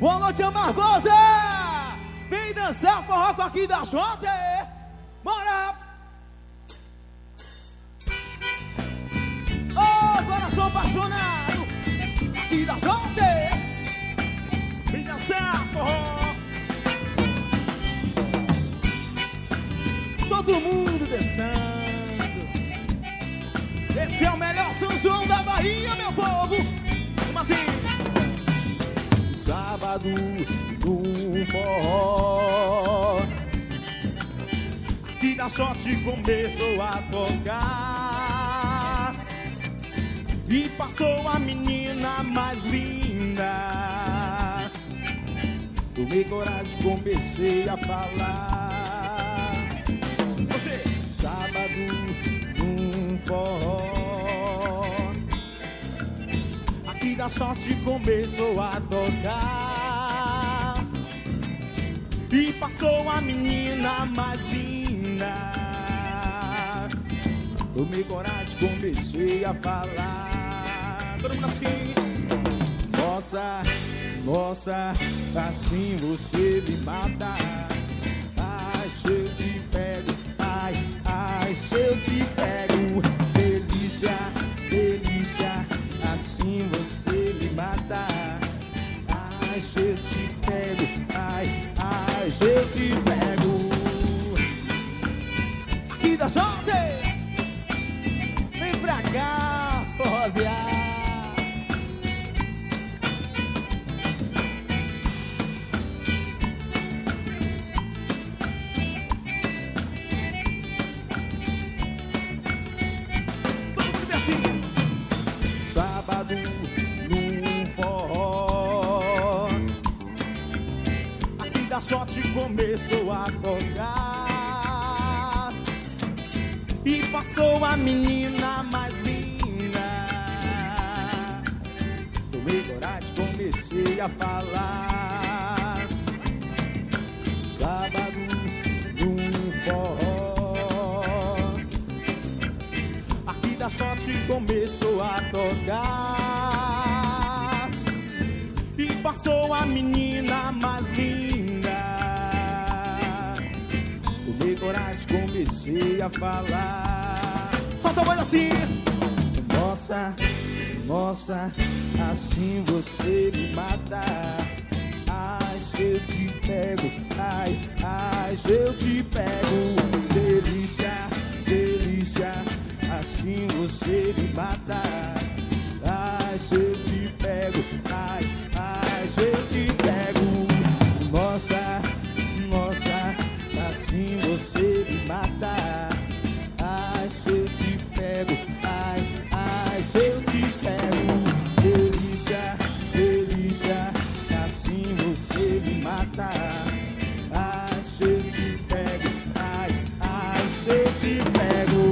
Boa noite, Amargosa! Vem dançar forró com aqui da Jonte! Bora! Oh, coração apaixonado! Aqui da Jonte! Vem dançar forró! Todo mundo dançando! Esse é o melhor São João da Bahia, meu povo! Como assim? Sábado no forró, aqui da Sorte começou a tocar e passou a menina mais linda. Tomei coragem, comecei a falar. Você, sábado no forró, aqui da Sorte começou a tocar e passou a menina mais linda. Tomei coragem, comecei a falar. Todo mundo assim. Nossa, nossa, assim você me mata. Ai, se eu te pego, ai, ai, se eu te pego. Delícia, delícia, assim você me mata. Ai, se eu te pego, ai, ai, se eu te pego. Aqui da Sorte, vem pra cá, forrosear. Sábado no forró, aqui da Sorte começou a tocar e passou a menina mais linda. Tomei coragem, comecei a falar. Sábado no forró, aqui da Sorte começou a tocar e passou a menina mais linda. Tomei coragem, comecei a falar. Solta a voz assim. Nossa, nossa, assim você me mata. Ai, se eu te pego, ai, ai, se eu te pego. Delícia, delícia, assim você me mata. Ai, se eu te pego, ai, ai, se eu te pego. Nossa, nossa, assim você me mata. Ai, se eu te pego, ai, ai, se eu te pego. Delícia, delícia, assim você me mata. Ai, se eu te pego, ai, ai, se eu te pego.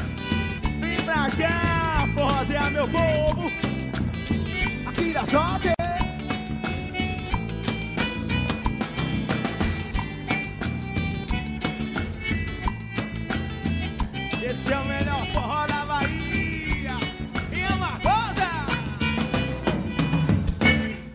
Vem pra cá, forrosear meu povo, aqui da Jonte.